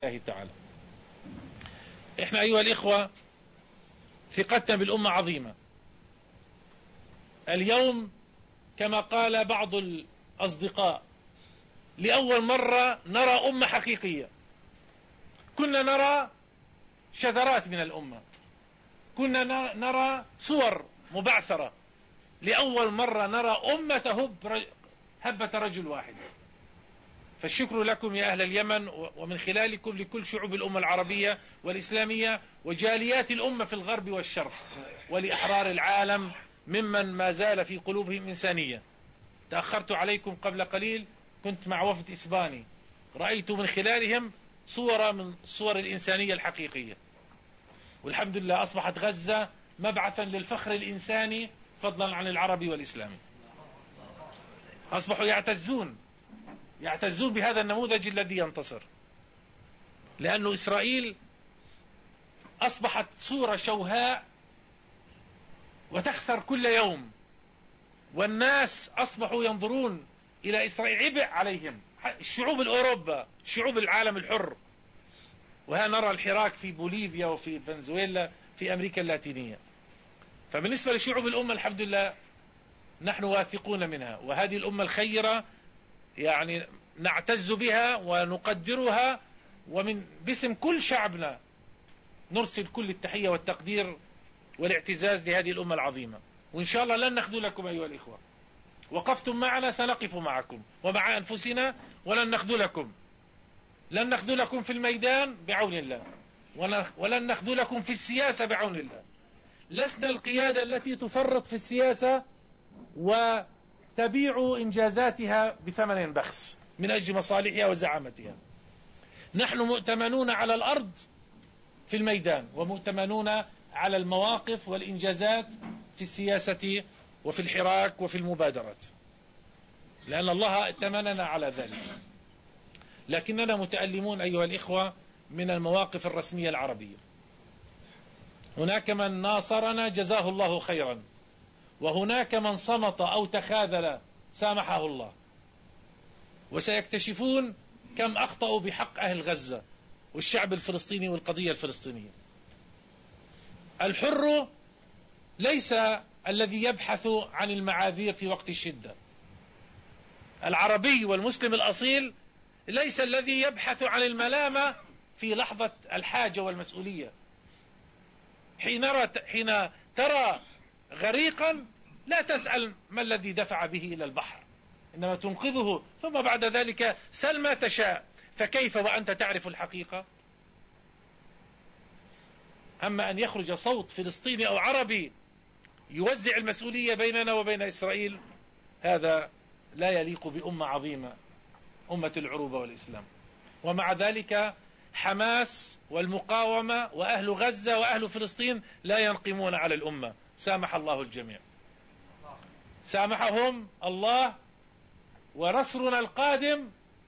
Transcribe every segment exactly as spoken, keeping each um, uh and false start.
الله تعالى. احنا ايها الاخوة ثقتنا بالامة عظيمة. اليوم كما قال بعض الاصدقاء لاول مرة نرى امة حقيقية. كنا نرى شذرات من الامة، كنا نرى صور مبعثرة. لاول مرة نرى امة تهب هبة رجل واحد. فالشكر لكم يا أهل اليمن، ومن خلالكم لكل شعوب الأمة العربية والإسلامية وجاليات الأمة في الغرب والشرق ولأحرار العالم ممن ما زال في قلوبهم إنسانية. تأخرت عليكم قبل قليل، كنت مع وفد إسباني، رأيت من خلالهم صورة من صور الإنسانية الحقيقية. والحمد لله أصبحت غزة مبعثا للفخر الإنساني فضلا عن العربي والإسلامي. أصبحوا يعتزون يعتزون بهذا النموذج الذي ينتصر، لأن إسرائيل أصبحت صورة شوهاء وتخسر كل يوم، والناس أصبحوا ينظرون إلى إسرائيل عبء عليهم، الشعوب الأوروبا، شعوب العالم الحر. وها نرى الحراك في بوليفيا وفي فنزويلا في أمريكا اللاتينية. فبالنسبة لشعوب الأمة الحمد لله نحن واثقون منها، وهذه الأمة الخيرة يعني نعتز بها ونقدرها، ومن باسم كل شعبنا نرسل كل التحية والتقدير والاعتزاز لهذه الأمة العظيمة. وإن شاء الله لن نخذلكم أيها الإخوة، وقفتم معنا سنقف معكم ومع أنفسنا، ولن نخذلكم لن نخذلكم في الميدان بعون الله، ولن نخذلكم في السياسة بعون الله. لسنا القيادة التي تفرط في السياسة وتبيع إنجازاتها بثمن بخس من أجل مصالحها وزعامتها. نحن مؤتمنون على الأرض في الميدان، ومؤتمنون على المواقف والإنجازات في السياسة وفي الحراك وفي المبادرات، لأن الله ائتمننا على ذلك. لكننا متألمون أيها الإخوة من المواقف الرسمية العربية. هناك من ناصرنا جزاه الله خيرا، وهناك من صمت أو تخاذل سامحه الله. وسيكتشفون كم أخطأوا بحق أهل غزة والشعب الفلسطيني والقضية الفلسطينية. الحر ليس الذي يبحث عن المعاذير في وقت الشدة. العربي والمسلم الأصيل ليس الذي يبحث عن الملامة في لحظة الحاجة والمسؤولية. حين حين ترى غريقا لا تسأل ما الذي دفع به إلى البحر، إنما تنقذه، ثم بعد ذلك سل ما تشاء. فكيف وأنت تعرف الحقيقة؟ أما أن يخرج صوت فلسطيني أو عربي يوزع المسؤولية بيننا وبين إسرائيل، هذا لا يليق بأمة عظيمة، أمة العروبة والإسلام. ومع ذلك حماس والمقاومة وأهل غزة وأهل فلسطين لا ينقمون على الأمة. سامح الله الجميع، سامحهم الله. ونصرنا القادم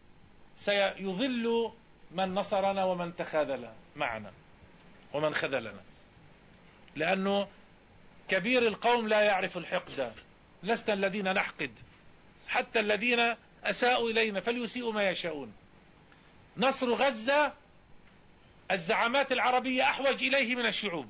سيظل من نصرنا ومن تخاذل معنا ومن خذلنا، لأنه كبير القوم لا يعرف الحقد. لسنا الذين نحقد، حتى الذين أساءوا إلينا فليسيئوا ما يشاءون. نصر غزة الزعامات العربية أحوج إليه من الشعوب،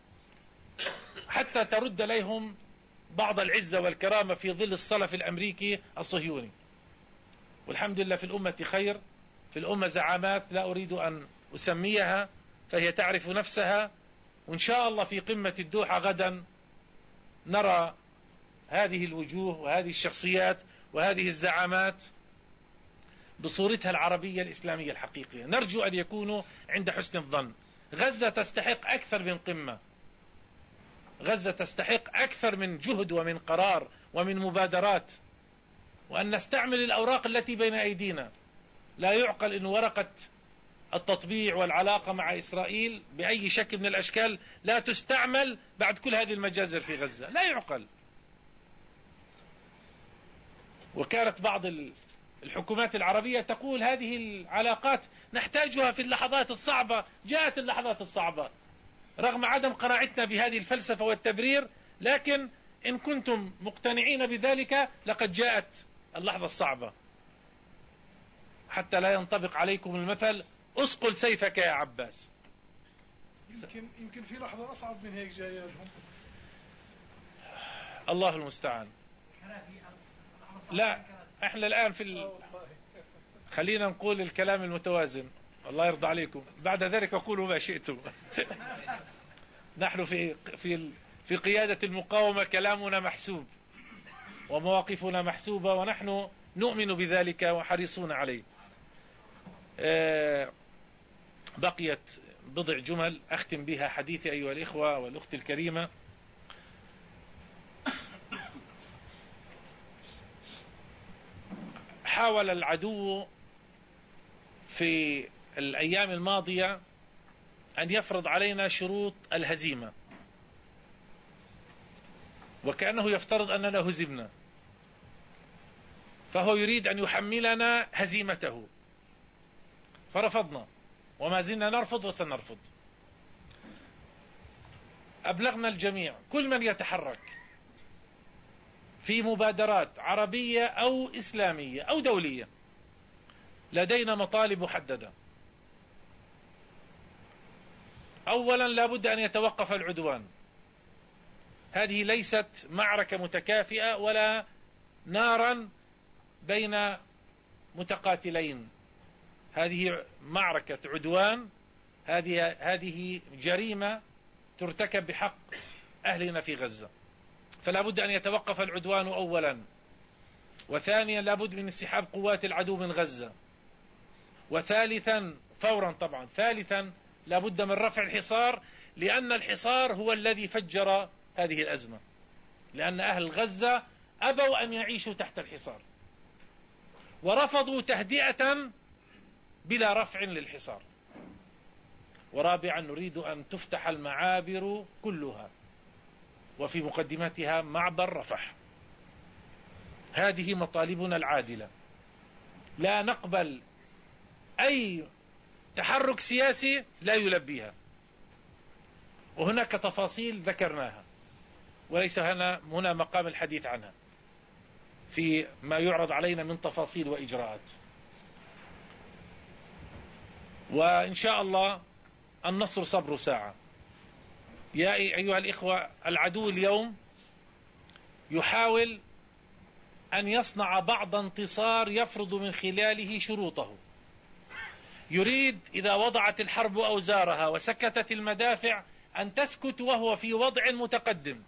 حتى ترد إليهم بعض العزة والكرامة في ظل الصلف الأمريكي الصهيوني. والحمد لله في الأمة خير، في الأمة زعامات لا أريد أن أسميها، فهي تعرف نفسها. وإن شاء الله في قمة الدوحة غدا نرى هذه الوجوه وهذه الشخصيات وهذه الزعامات بصورتها العربية الإسلامية الحقيقية. نرجو أن يكونوا عند حسن الظن. غزة تستحق أكثر من قمة، غزة تستحق أكثر من جهد ومن قرار ومن مبادرات، وأن نستعمل الأوراق التي بين أيدينا. لا يعقل أن ورقة التطبيع والعلاقة مع إسرائيل بأي شكل من الأشكال لا تستعمل بعد كل هذه المجازر في غزة، لا يعقل. وكانت بعض الحكومات العربية تقول هذه العلاقات نحتاجها في اللحظات الصعبة. جاءت اللحظات الصعبة رغم عدم قناعتنا بهذه الفلسفة والتبرير، لكن إن كنتم مقتنعين بذلك لقد جاءت اللحظة الصعبة. حتى لا ينطبق عليكم المثل اسقل سيفك يا عباس. يمكن يمكن في لحظة أصعب من هيك جاية لهم. الله المستعان. لا احنا الآن في ال... خلينا نقول الكلام المتوازن. الله يرضى عليكم، بعد ذلك قولوا ما شئتم. نحن في في في قيادة المقاومة كلامنا محسوب ومواقفنا محسوبة، ونحن نؤمن بذلك وحريصون عليه. آه بقيت بضع جمل أختم بها حديثي أيها الإخوة والأخت الكريمة. حاول العدو في الأيام الماضية أن يفرض علينا شروط الهزيمة، وكأنه يفترض أننا هزمنا، فهو يريد أن يحملنا هزيمته، فرفضنا وما زلنا نرفض وسنرفض. أبلغنا الجميع، كل من يتحرك في مبادرات عربية أو إسلامية أو دولية، لدينا مطالب محددة. أولا لابد أن يتوقف العدوان. هذه ليست معركة متكافئة ولا نارا بين متقاتلين، هذه معركة عدوان، هذه هذه جريمة ترتكب بحق أهلنا في غزة، فلا بد أن يتوقف العدوان أولا. وثانيا لا بد من انسحاب قوات العدو من غزة. وثالثا فورا طبعا ثالثا لا بد من رفع الحصار، لأن الحصار هو الذي فجر هذه الأزمة، لأن أهل غزة أبوا أن يعيشوا تحت الحصار ورفضوا تهدئة بلا رفع للحصار. ورابعا نريد أن تفتح المعابر كلها، وفي مقدمتها معبر رفح. هذه مطالبنا العادلة، لا نقبل أي تحرك سياسي لا يلبيها. وهناك تفاصيل ذكرناها وليس هنا هنا مقام الحديث عنها في ما يعرض علينا من تفاصيل وإجراءات. وإن شاء الله النصر صبر ساعة. يا أيها الإخوة، العدو اليوم يحاول أن يصنع بعض انتصار يفرض من خلاله شروطه. يريد إذا وضعت الحرب أوزارها وسكتت المدافع أن تسكت وهو في وضع متقدم،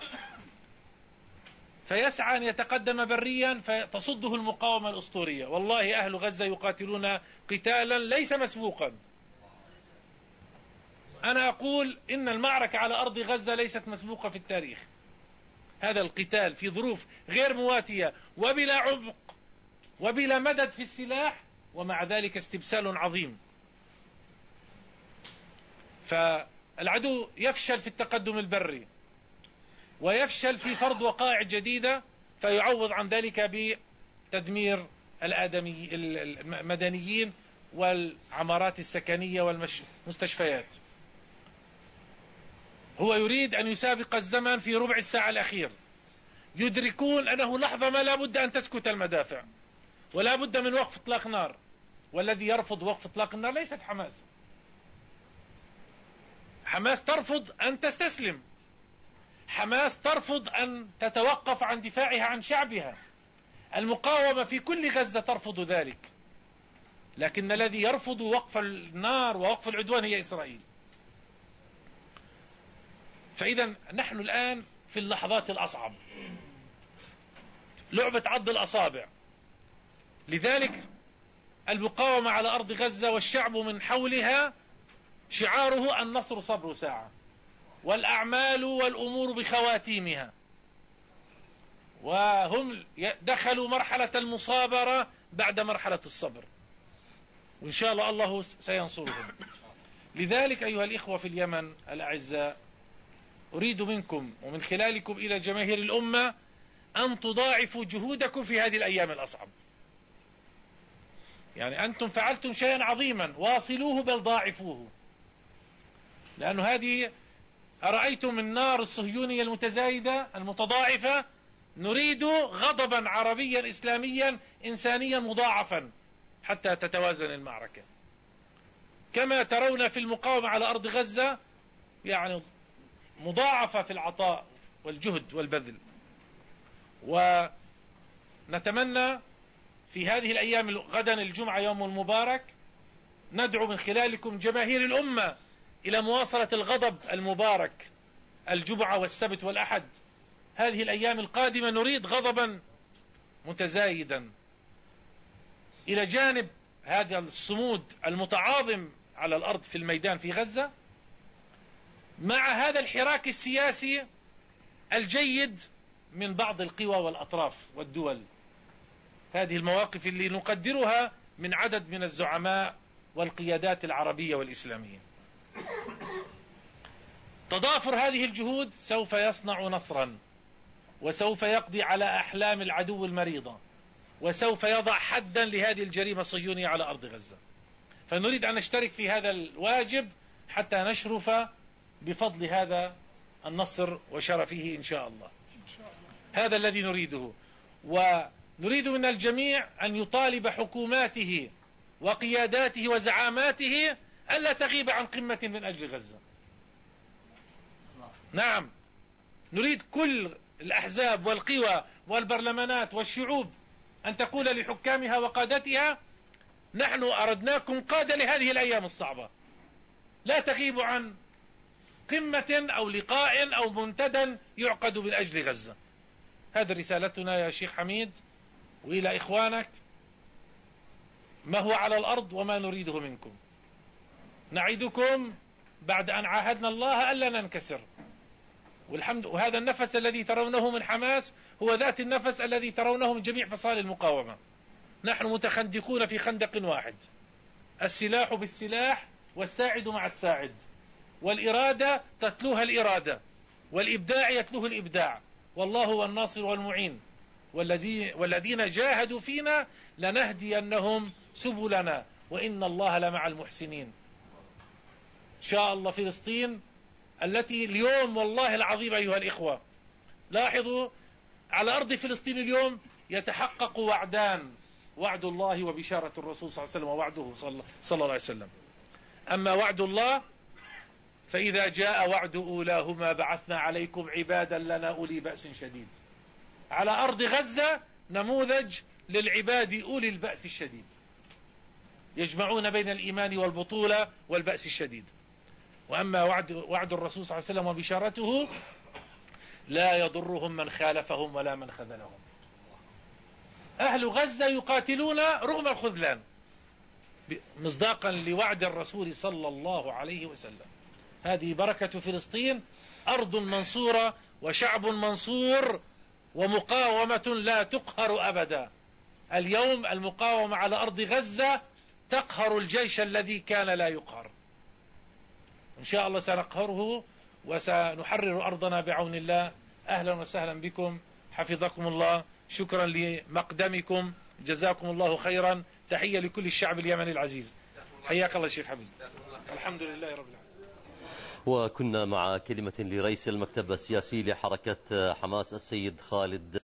فيسعى أن يتقدم بريا فتصده المقاومة الأسطورية. والله أهل غزة يقاتلون قتالا ليس مسبوقا. أنا أقول إن المعركة على أرض غزة ليست مسبوقة في التاريخ. هذا القتال في ظروف غير مواتية وبلا عمق وبلا مدد في السلاح، ومع ذلك استبسال عظيم. فالعدو يفشل في التقدم البري ويفشل في فرض وقائع جديدة، فيعوض عن ذلك بتدمير الآدمي المدنيين والعمارات السكنية والمستشفيات. هو يريد أن يسابق الزمن في ربع الساعة الأخير. يدركون أنه لحظة ما لا بد أن تسكت المدافع ولا بد من وقف اطلاق نار، والذي يرفض وقف اطلاق النار ليست حماس. حماس ترفض أن تستسلم، حماس ترفض أن تتوقف عن دفاعها عن شعبها. المقاومة في كل غزة ترفض ذلك، لكن الذي يرفض وقف النار ووقف العدوان هي إسرائيل. فإذا نحن الآن في اللحظات الأصعب، لعبة عض الأصابع. لذلك المقاومة على أرض غزة والشعب من حولها شعاره النصر صبر ساعة، والأعمال والأمور بخواتيمها. وهم دخلوا مرحلة المصابرة بعد مرحلة الصبر، وإن شاء الله الله سينصرهم. لذلك أيها الإخوة في اليمن الأعزاء، أريد منكم ومن خلالكم إلى جماهير الأمة أن تضاعفوا جهودكم في هذه الأيام الأصعب. يعني أنتم فعلتم شيئا عظيما، واصلوه بل ضاعفوه، لأن هذه أرأيتم النار الصهيونية المتزايدة المتضاعفة. نريد غضبا عربيا إسلاميا إنسانيا مضاعفا حتى تتوازن المعركة. كما ترون في المقاومة على أرض غزة يعني مضاعفة في العطاء والجهد والبذل. ونتمنى في هذه الأيام، غدا الجمعة يوم المبارك، ندعو من خلالكم جماهير الأمة إلى مواصلة الغضب المبارك الجمعة والسبت والأحد. هذه الأيام القادمة نريد غضبا متزايدا إلى جانب هذا الصمود المتعاظم على الأرض في الميدان في غزة، مع هذا الحراك السياسي الجيد من بعض القوى والأطراف والدول. هذه المواقف اللي نقدرها من عدد من الزعماء والقيادات العربية والإسلامية. تضافر هذه الجهود سوف يصنع نصرا، وسوف يقضي على أحلام العدو المريضة، وسوف يضع حدا لهذه الجريمة الصهيونية على أرض غزة. فنريد أن نشترك في هذا الواجب حتى نشرف بفضل هذا النصر وشرفه إن شاء الله. هذا الذي نريده. ونريد من الجميع أن يطالب حكوماته وقياداته وزعاماته ألا تغيب عن قمة من أجل غزة. نعم، نريد كل الأحزاب والقوى والبرلمانات والشعوب أن تقول لحكامها وقادتها: نحن أردناكم قادة لهذه الأيام الصعبة، لا تغيبوا عن قمة أو لقاء أو منتدى يعقد من أجل غزة. هذه رسالتنا يا شيخ حميد، وإلى إخوانك ما هو على الأرض وما نريده منكم. نعدكم بعد أن عاهدنا الله ألا ننكسر، والحمد. وهذا النفس الذي ترونه من حماس هو ذات النفس الذي ترونه من جميع فصائل المقاومة. نحن متخندقون في خندق واحد، السلاح بالسلاح والساعد مع الساعد، والإرادة تتلوها الإرادة، والإبداع يتلوه الإبداع، والله هو الناصر والمعين. والذين جاهدوا فينا لنهدينهم سبلنا وإن الله لمع المحسنين. إن شاء الله فلسطين التي اليوم والله العظيم أيها الإخوة، لاحظوا على أرض فلسطين اليوم يتحقق وعدان: وعد الله وبشارة الرسول صلى الله عليه وسلم، ووعده صلى الله عليه وسلم. أما وعد الله فإذا جاء وعد أولاهما بعثنا عليكم عبادا لنا أولي بأس شديد. على أرض غزة نموذج للعباد أولي البأس الشديد، يجمعون بين الإيمان والبطولة والبأس الشديد. وأما وعد, وعد الرسول صلى الله عليه وسلم وبشارته لا يضرهم من خالفهم ولا من خذلهم. أهل غزة يقاتلون رغم الخذلان مصداقا لوعد الرسول صلى الله عليه وسلم. هذه بركة فلسطين، أرض منصورة وشعب منصور ومقاومة لا تقهر أبدا. اليوم المقاومة على أرض غزة تقهر الجيش الذي كان لا يقهر. إن شاء الله سنقهره وسنحرر أرضنا بعون الله. أهلا وسهلا بكم، حفظكم الله، شكرا لمقدمكم، جزاكم الله خيرا. تحية لكل الشعب اليمني العزيز. حياك الله شيخ حبيب. الحمد لله رب العالمين. وكنا مع كلمة لرئيس المكتب السياسي لحركة حماس السيد خالد